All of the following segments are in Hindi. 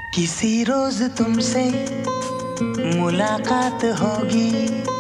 किसी रोज तुमसे मुलाकात होगी,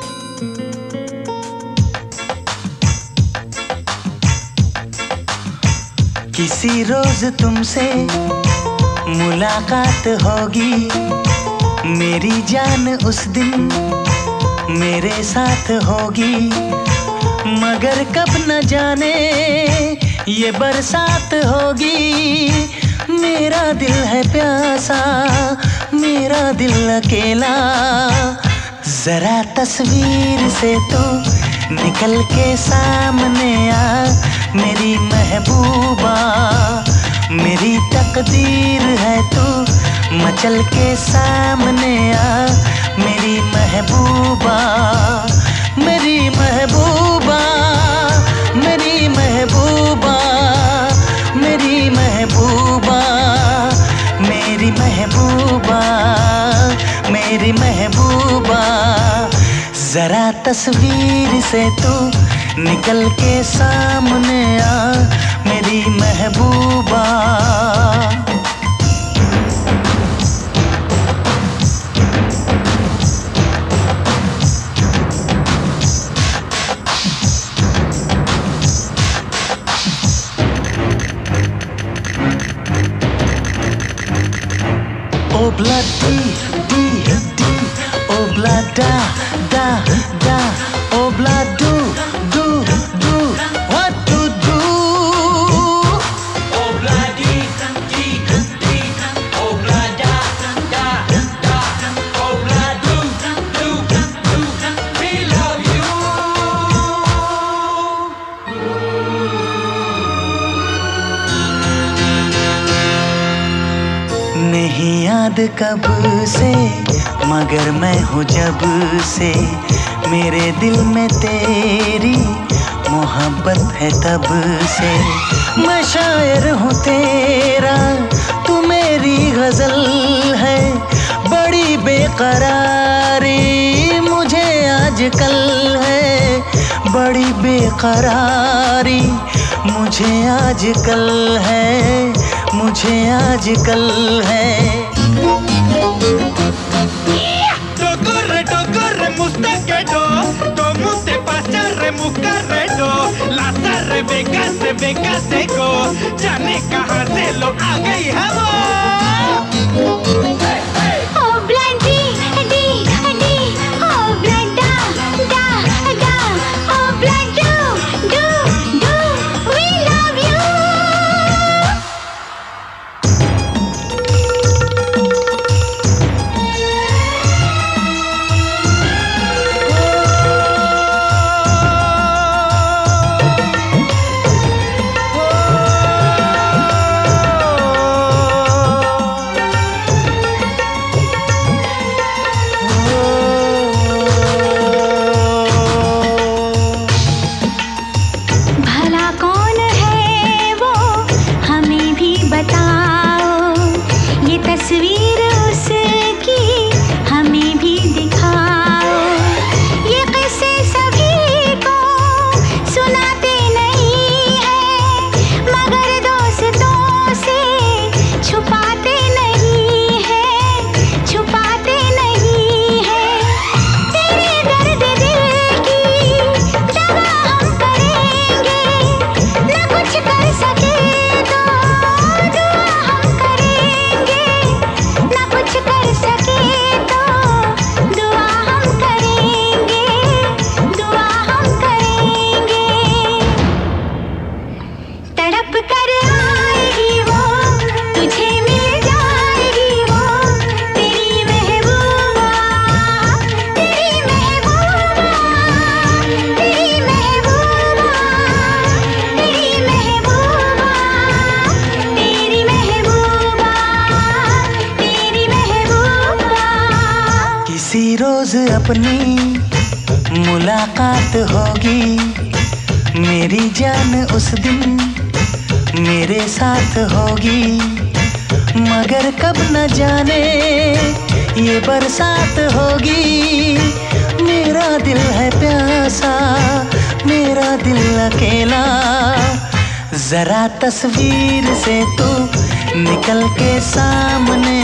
किसी रोज तुमसे मुलाकात होगी। मेरी जान उस दिन मेरे साथ होगी, मगर कब न जाने ये बरसात होगी। मेरा दिल है प्यासा, मेरा दिल अकेला, जरा तस्वीर से तू निकल के सामने आ मेरी महबूबा। मेरी तकदीर है तू मचल के सामने आ मेरी महबूबा। मेरी महबूबा, मेरी महबूबा, मेरी महबूबा, मेरी महबूबा, मेरी महबूबा। जरा तस्वीर से तू निकल के सामने आ मेरी महबूबा। Obla di di di, obla da da da, obla do do do, what to do? Obla di di di, obla da da da, obla do do do, we love you. नहीं याद कब से मगर मैं हूँ जब से, मेरे दिल में तेरी मोहब्बत है तब से। मैं शायर हूँ तेरा, तू मेरी गजल है। बड़ी बेकरारी मुझे आजकल है, बड़ी बेकरारी मुझे आजकल है, मुझे आजकल है। Corre, mustaquero, como te pasa remucarredo, लाता रे बेगा सेको, जाने कहाँ से लोग आ गई है वो। तस्वीर उसकी हमें भी दिखाओ, ये किस्से सभी को सुनाते नहीं हैं, मगर दोस्तों से छुपाते नहीं हैं, छुपाते नहीं हैं। तेरे दर्द दिल की दवा हम करेंगे, न कुछ कर सके तो दुआ हम करेंगे, ना कुछ कर सके तो दुआ हम करेंगे, दुआ हम करेंगे। तड़प कर आएगी वो, तुझे मिल जाएगी वो, तेरी महबूबा, तेरी महबूबा, तेरी महबूबा, तेरी महबूबा, तेरी महबूबा, तेरी महबूबा। किसी रोज अपनी मुलाकात होगी, मेरी जान उस दिन मेरे साथ होगी, मगर कब न जाने ये बरसात होगी। मेरा दिल है प्यासा, मेरा दिल अकेला, जरा तस्वीर से तू निकल के सामने